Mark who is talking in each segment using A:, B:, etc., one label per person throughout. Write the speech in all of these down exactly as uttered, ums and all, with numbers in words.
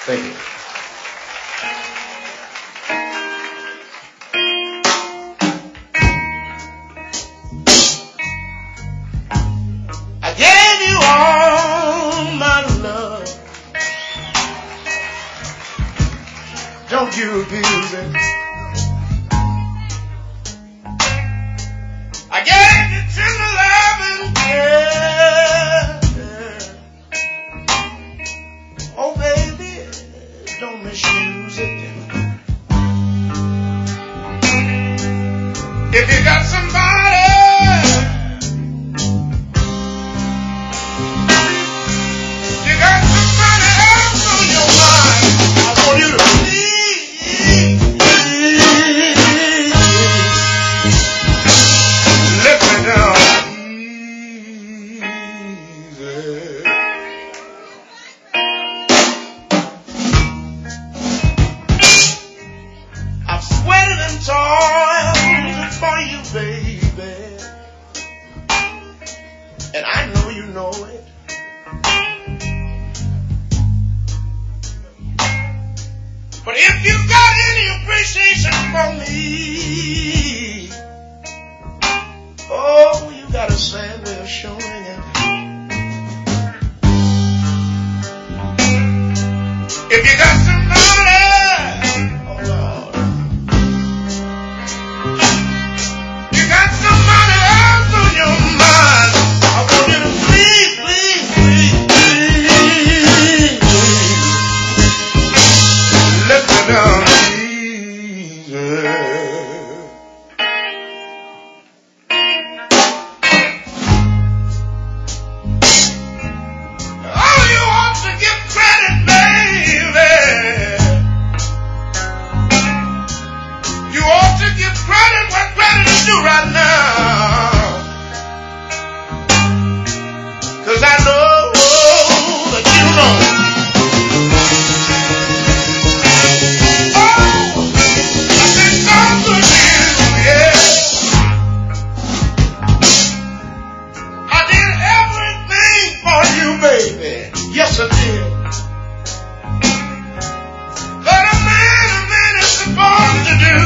A: Thank you.
B: I gave you all my love. Don't you abuse it. I gave you tender love and care. Oh, baby, don't misuse it. If you got somebody, you got somebody else on your mind, I want you to please let me down easy. I've sweated and toiled for you, baby, and I know you know it. But if you got any appreciation for me, oh, you got a sad way of showing it. If you got somebody, oh Lord, you got somebody else on your mind, I want you to please, please, please, please let me down easy. Oh, you ought to give credit, baby. You ought to give credit what credit is due right now. 'Cause I know that you know. Oh, I've been so good to you, yeah. I did everything for you, baby. Yes, I did. But a man, a man is supposed to do.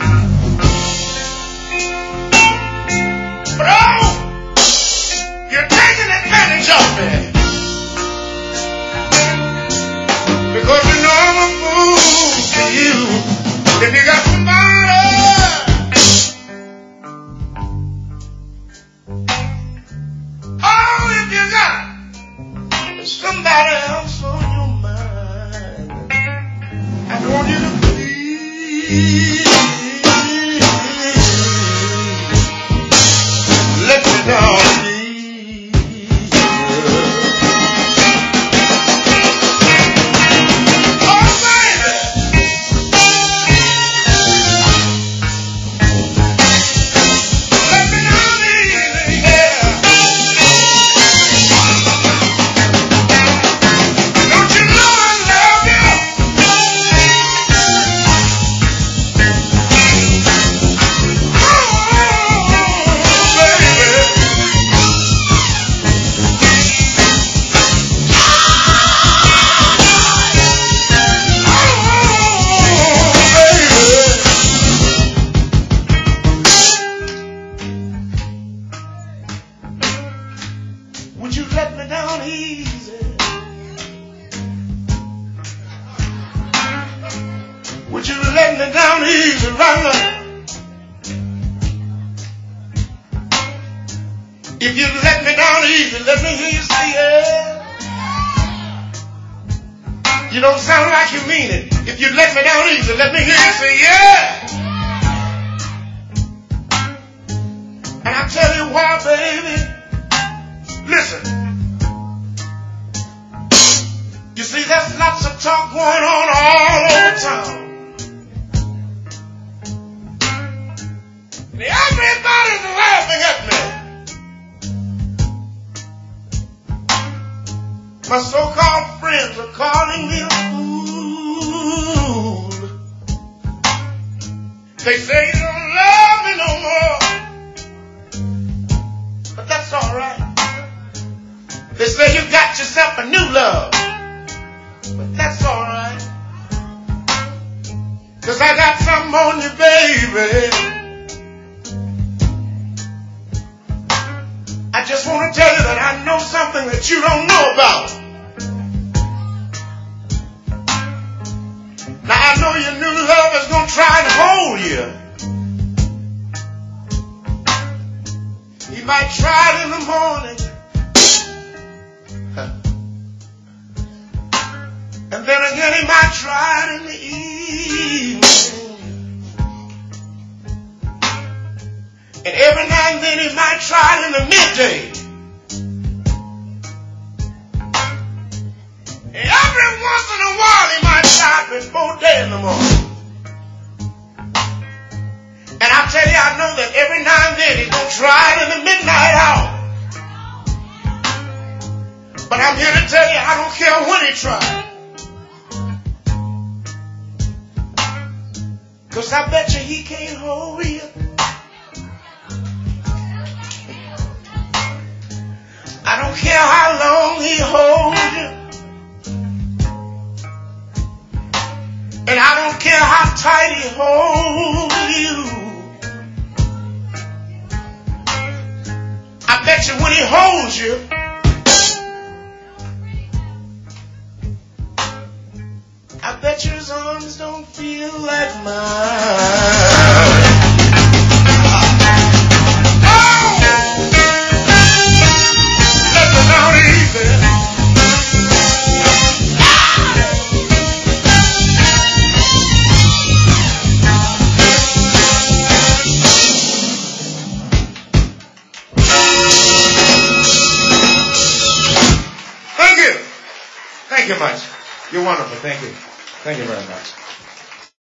B: But oh, you're taking advantage of me. Because you know I'm a fool to you. If you got somebody, oh, if you got somebody else on your mind, I want you to please let me down, please. Oh, baby, let me down easy, yeah. Don't you know I love you? Would you let me down easy? Would you let me down easy right now? If you let me down easy, let me hear you say yeah. You don't sound like you mean it. If you let me down easy, let me hear you say yeah. And I'll tell you why, baby. Listen. You see, there's lots of talk going on all over town. And everybody's laughing at me. My so-called friends are calling me a fool. They say you don't love me no more. But that's all right. They say you got yourself a new love. But that's all right. 'Cause I got something on you, baby. I just want to tell you that I know something that you don't know about. Now I know your new love is going to try and hold you. He might try it in the morning. And then again he might try it in the evening. And every now and then he might try it in the midday. And every once in a while he might try it before day in the morning. And I tell you, I know that every now and then he's going to try it in the midnight hour. But I'm here to tell you, I don't care when he tries. 'Cause I bet you he can't hold you. I don't care how long he holds you. And I don't care how tight he holds you. I bet you when he holds you, I bet you his arms don't feel like mine. Oh! Let me down easy. Thank you. Thank you much. You're wonderful. Thank you. Thank you very much.